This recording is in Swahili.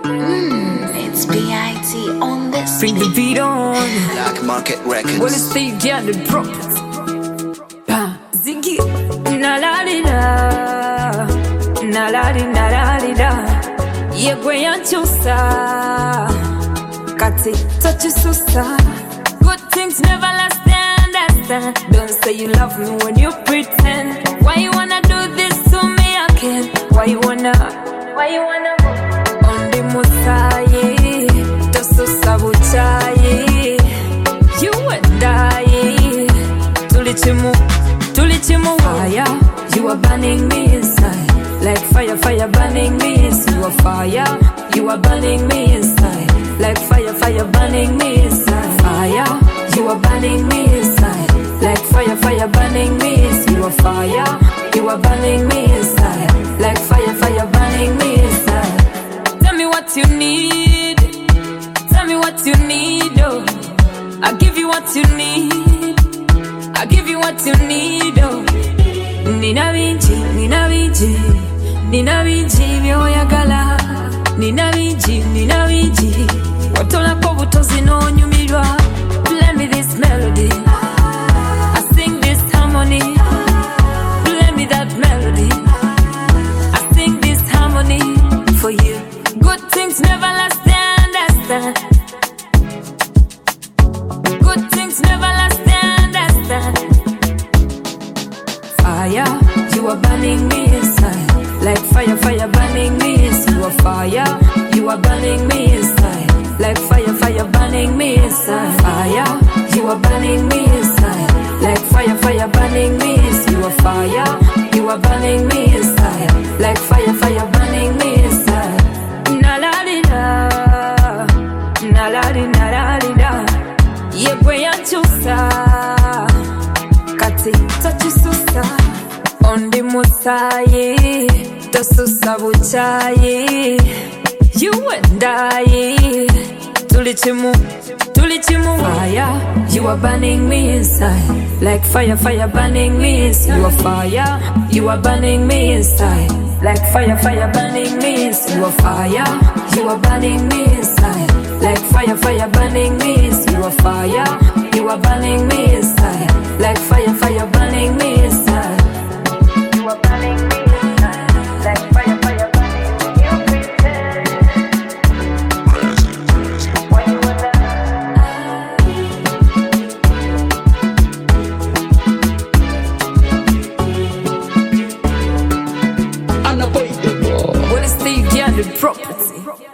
It's B.I.T. on this. Bring the beat on. Black Market Records. Well, it's the down the property. Ziggy. Na la di da. Na la di da. Ye gwe yanchusa. Kati tachususa. Good things never last, understand. Don't say you love me when you pretend. Why you wanna do this to me again? Why you wanna go on the Musaye? Tosusa buchaye. You and I. Tulichimu fire. You are burning me inside. Like fire burning me inside. You are fire. You are burning me inside. Like fire burning me inside. Fire. You are burning me inside. Like fire burning me inside. You are fire. You are burning me inside. Like fire burning me inside. Tell me what you need. Tell me what you need, oh. I'll give you what you need. I'll give you what you need, oh. Nina binji byoyagala. Nina binji watolako butozi n'onyumirwa. Play me this melody, I sing this harmony. Play me that melody, I sing this harmony for you. Good things never last, understand. Good things never last, understand. Fire, you are burning me inside. Like fire burning me inside. You are fire, you are burning me inside. Like fire burning me inside. Fire, you are burning me inside. Like fire burning me inside. You are fire, you are burning me inside. Like fire burning me inside. Na la di da, na la di da. Ye gwe yanchusa, kati tachususa. On the Musaye, tosusa buchaye. You and I. Tulichimu fire. You are burning me inside. Like fire burning me inside. You are fire. You are burning me inside. Like fire burning me inside. You are fire. You are burning me inside. Like fire burning me inside. You are fire. You are burning me inside. Like fire burning me inside. You are burning me inside. Like fire burning me. You pretend. Why you wanna? Unavoidable. Well, it's the property.